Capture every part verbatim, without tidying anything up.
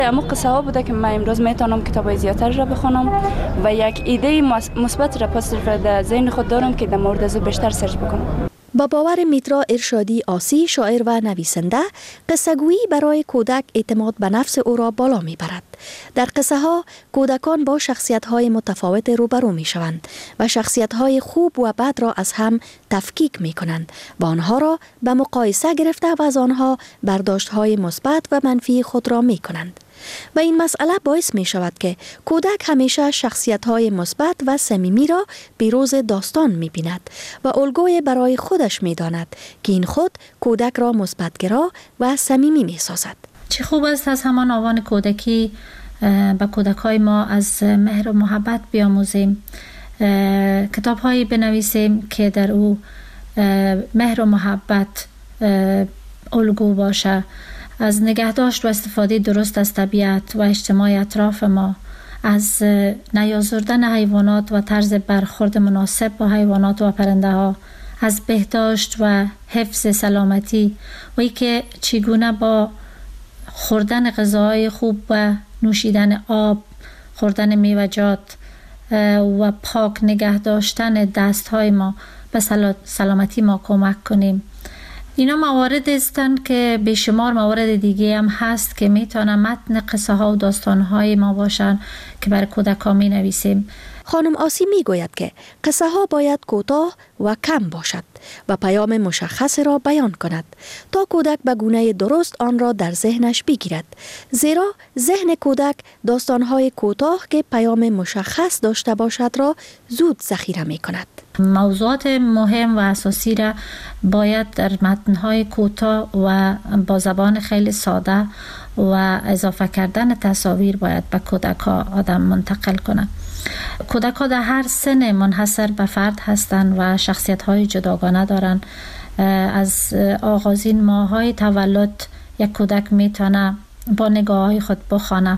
اما قصه ها بوده که من امروز میتونم کتابای زیادتر را بخونم و یک ایده مثبت را پس در ذهن خود دارم که در مورد از بیشتر سرچ بکنم. با باور میترا ارشادی آسی، شاعر و نویسنده، قصه‌گویی برای کودک اعتماد به نفس او را بالا میبرد. در قصه ها کودکان با شخصیت های متفاوت روبرو می شوند و شخصیت های خوب و بد را از هم تفکیک می کنند و آنها را به مقایسه گرفته و از آنها برداشت های مثبت و منفی خود را می کنند. و این مسئله باعث می شود که کودک همیشه شخصیت های مثبت و صمیمی را بروز داستان می بیند و الگوی برای خودش می داند که این خود کودک را مثبت‌گرا و صمیمی می سازد. چه خوب است از همان آوان کودکی به کودکای ما از مهر و محبت بیاموزیم، کتاب هایی بنویسیم که در او مهر و محبت الگو باشه، از نگهداشت و استفاده درست از طبیعت و اجتماع اطراف ما، از نیازردن حیوانات و طرز برخورد مناسب با حیوانات و پرنده ها، از بهداشت و حفظ سلامتی و ای که چگونه با خوردن غذاهای خوب و نوشیدن آب، خوردن میوه‌جات و پاک نگه داشتن دستهای ما به سلامتی ما کمک کنیم. اینا موارد هستند که بیشمار موارد دیگه هم هست که میتونه متن قصه ها و داستان های ما باشن که برای کودکان می نویسیم. خانم آسی می گوید که قصه ها باید کوتاه و کم باشد و پیام مشخص را بیان کند تا کودک به گونه درست آن را در ذهنش بگیرد، زیرا ذهن کودک داستان های کوتاه که پیام مشخص داشته باشد را زود ذخیره می کند. موضوعات مهم و اساسی را باید در متن‌های کوتاه و با زبان خیلی ساده و اضافه کردن تصاویر باید به کودک‌ها آدم منتقل کنه. کودک‌ها در هر سن منحصر به فرد هستند و شخصیت‌های جداگانه دارند. از آغازین ماه‌های تولد یک کودک میتونه با نگاه‌های خود بخوانه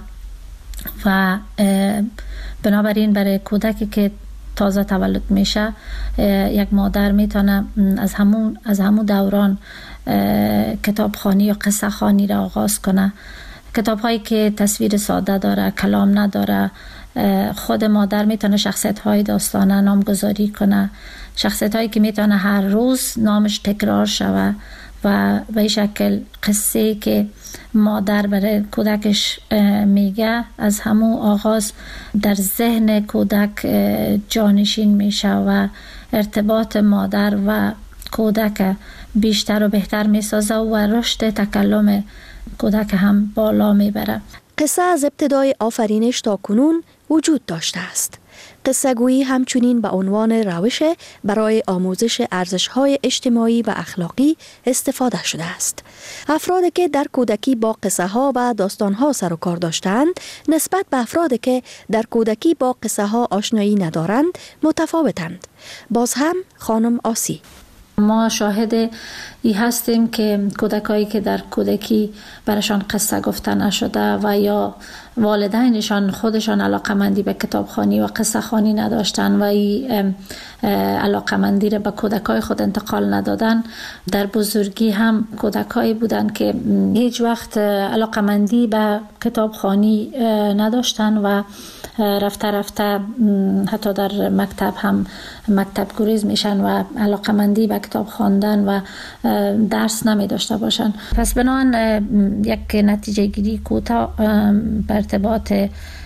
و بنابراین برای کودکی که تازه تولد میشه یک مادر میتونه از همون از همون دوران کتابخوانی یا قصه خوانی را آغاز کنه. کتاب هایی که تصویر ساده داره، کلام نداره، خود مادر میتونه شخصیت های داستانه نامگذاری کنه، شخصیت هایی که میتونه هر روز نامش تکرار شوه و به این شکل قصه که مادر برای کودکش میگه از همون آغاز در ذهن کودک جانشین میشه و ارتباط مادر و کودک بیشتر و بهتر میسازه و رشد تکلم کودک هم بالا میبره. قصه از ابتدای آفرینش تا کنون وجود داشته است. قصه گویی همچنین به عنوان روش برای آموزش ارزش‌های اجتماعی و اخلاقی استفاده شده است. افرادی که در کودکی با قصه ها و داستان ها سر و کار داشتند نسبت به افرادی که در کودکی با قصه ها آشنایی ندارند متفاوتند. باز هم خانم آسی: ما شاهد ای هستیم که کودکایی که در کودکی برشان قصه گفته نشده و یا والدینشان خودشان علاقمندی به کتابخوانی و قصه خوانی نداشتن و ای علاقمندی را به کودکای خود انتقال ندادن، در بزرگی هم کودکایی بودن که هیچ وقت علاقمندی به کتابخوانی نداشتن و رفته رفته حتی در مکتب هم مکتب گریز میشن و علاقمندی به کتاب خواندن و درس نمی داشته باشن. پس بنابراین یک نتیجه گیری کوتاه به ارتباط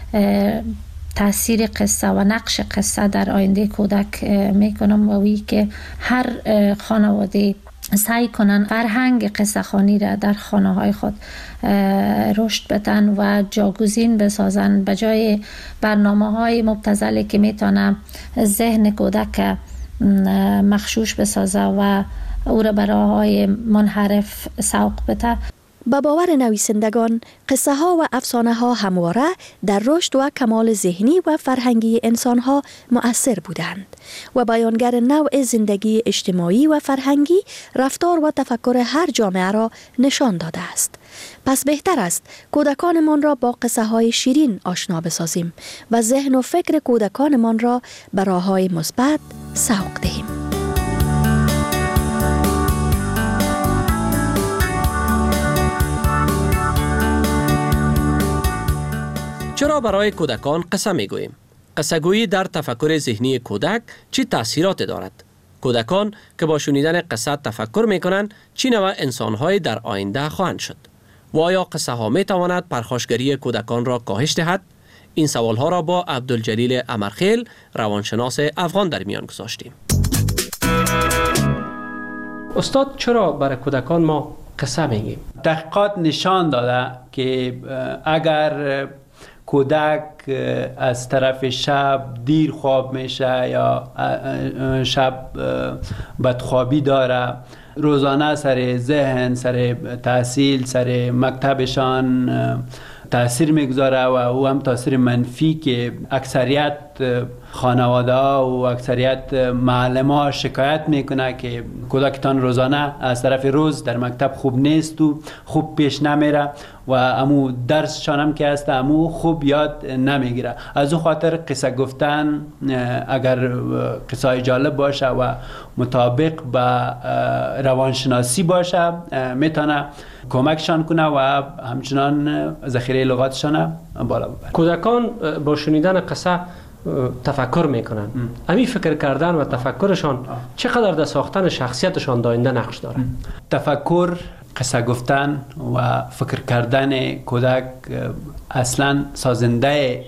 تاثیر قصه و نقش قصه در آینده کودک میکنم و وی که هر خانواده سعی کنن فرهنگ قصه خوانی را در خانه های خود رشد بدن و جاگزین بسازن به جای برنامه های مبتذلی که میتونه ذهن کودک مغشوش بسازه و او را به راه‌های منحرف سوق بده. با باور نویسندگان، قصه ها و افسانه ها همواره در رشد و کمال ذهنی و فرهنگی انسان ها مؤثر بودند و بیانگر نوع زندگی اجتماعی و فرهنگی، رفتار و تفکر هر جامعه را نشان داده است. پس بهتر است کودکانمان را با قصه های شیرین آشنا بسازیم و ذهن و فکر کودکانمان را به راه‌های مثبت سوق دهیم. چرا برای کودکان قصه میگوییم؟ قصه گویی در تفکر ذهنی کودک چه تأثیراتی دارد؟ کودکان که با شنیدن قصه تفکر میکنند چه نوع انسان‌های در آینده خواهند شد؟ و آیا قصه ها می تواند پرخاشگری کودکان را کاهش دهد؟ این سوال ها را با عبدالجلیل امرخیل روانشناس افغان در میان گذاشتیم. استاد، چرا برای کودکان ما قصه میگیم؟ تحقیقات نشان داده که اگر کودک از طرف شب دیر خواب میشه یا شب بدخوابی داره، روزانه سر ذهن، سر تحصیل، سر مکتبشان تاثیر میگذاره و او هم تاثیر منفی که اکثریت خانواده ها و اکثریت معلم ها شکایت میکنه که کودکتان روزانه از طرف روز در مکتب خوب نیست و خوب پیش نمیره و امو درسشان هم که هست امو خوب یاد نمیگیره. از او خاطر قصه گفتن اگر قصه جالب باشه و مطابق با روانشناسی باشه میتونه کمکشان کنه و همچنان ذخیره لغاتشان بالا ببره. کودکان با شنیدن قصه تفکر میکنن. امی فکر کردن و تفکرشان چقدر در ساختن شخصیتشان داینده نقش داره؟ تفکر، قصه گفتن و فکر کردن کودک اصلا سازنده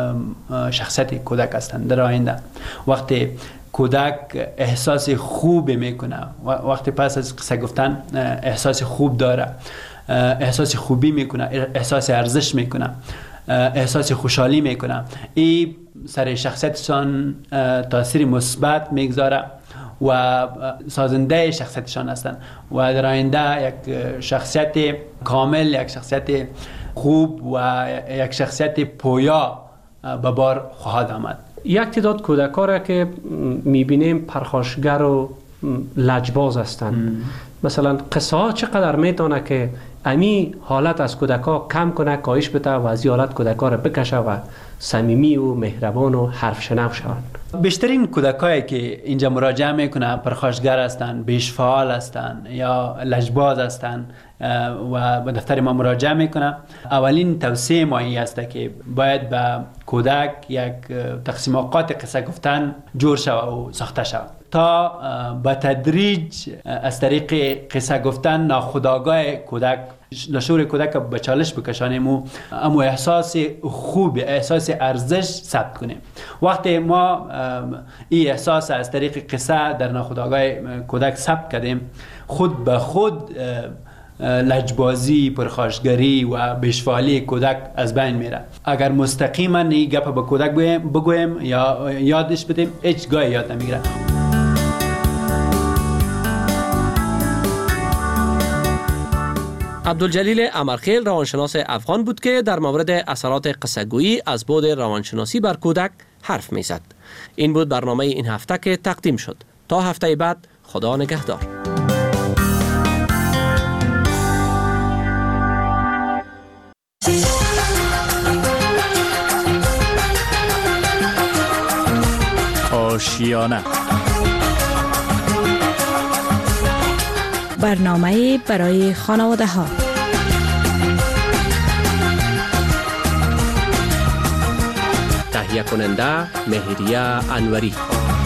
شخصیت کودک هستند در آینده. وقتی کودک احساس خوب میکنه، وقتی پس از قصه گفتن احساس خوب داره، احساس خوبی میکنه، احساس ارزش میکنه، احساس خوشحالی میکنه، این سر شخصیتشان تاثیر مثبت میگذاره و سازنده شخصیتشان هستند و در آینده یک شخصیت کامل، یک شخصیت خوب و یک شخصیت پویا به بار خواهد آمد. یک تعداد کودک‌ها را که میبینیم پرخاشگر و لجباز هستند، مثلا قصه ها چقدر میتونه که امی حالت از کودک‌ها کم کنه، کاهش بده و از این حالت کودک‌ها را بکشه و صمیمی و مهربان و حرف شنو شوند؟ بیشترین کودکایی که اینجا مراجعه میکنه پرخاشگر هستند، بیش فعال هستند یا لجباز هستند و به دفتر ما مراجعه میکنه. اولین توصیه ما این است که باید به کودک یک تقسیم اوقات قصه گفتن جور شود و ساخته شود تا به تدریج از طریق قصه گفتن ناخودآگاه کودک، لشور کودک به چالش بکشانیم و امو احساس خوب، احساس ارزش ثبت کنیم. وقتی ما این احساس از طریق قصه در ناخودآگاه کودک ثبت کردیم، خود به خود لجبازی، پرخاشگری و بیشفعالی کودک از بین میره. اگر مستقیما این گپ به کودک بگویم یا یادش بدیم، هیچ گاهی یاد نمیگیره. عبدالجلیل امرخیل روانشناس افغان بود که در مورد اثرات قصه‌گویی از بعد روانشناسی بر کودک حرف میزد. این بود برنامه این هفته که تقدیم شد. تا هفته بعد، خدا نگهدار. آشیانه، برنامه برای خانواده ها. تهیه کننده مهریه انوری.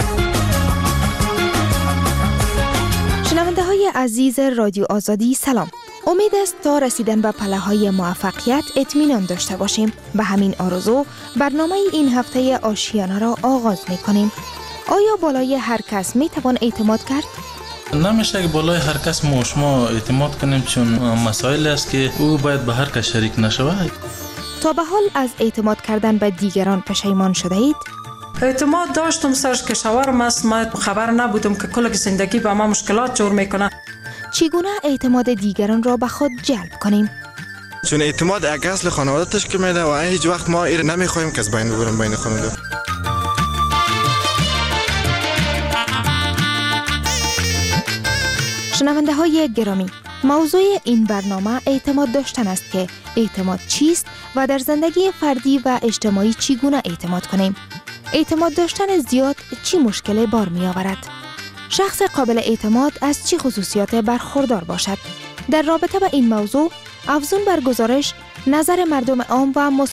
شنونده های عزیز رادیو آزادی سلام. امید است تا رسیدن به پله های موفقیت اطمینان داشته باشیم. به همین آرزو برنامه این هفته آشیانه را آغاز می کنیم. آیا بالای هر کس می توان اعتماد کرد؟ نمیشه که بالای هر کس ما شما اعتماد کنیم، چون مسائل است که او باید به هر کس شریک نشود. تا به حال از اعتماد کردن به دیگران پشیمان شده اید؟ اعتماد داشتم سرش کشورم است، من خبر نبودم که کل زندگی به ما مشکلات جور میکنه. چگونه اعتماد دیگران را به خود جلب کنیم؟ چون اعتماد یک اصل خانواده تشکیل میده و هیچ وقت ما ایر نمیخوایم که از بین ببریم بین خانواده. شنونده های گرامی، موضوع این برنامه اعتماد داشتن است که اعتماد چیست و در زندگی فردی و اجتماعی چگونه اعتماد کنیم. اعتماد داشتن زیاد چی مشکل بار می آورد؟ شخص قابل اعتماد از چی خصوصیات برخوردار باشد؟ در رابطه با این موضوع افزون بر گزارش نظر مردم عام و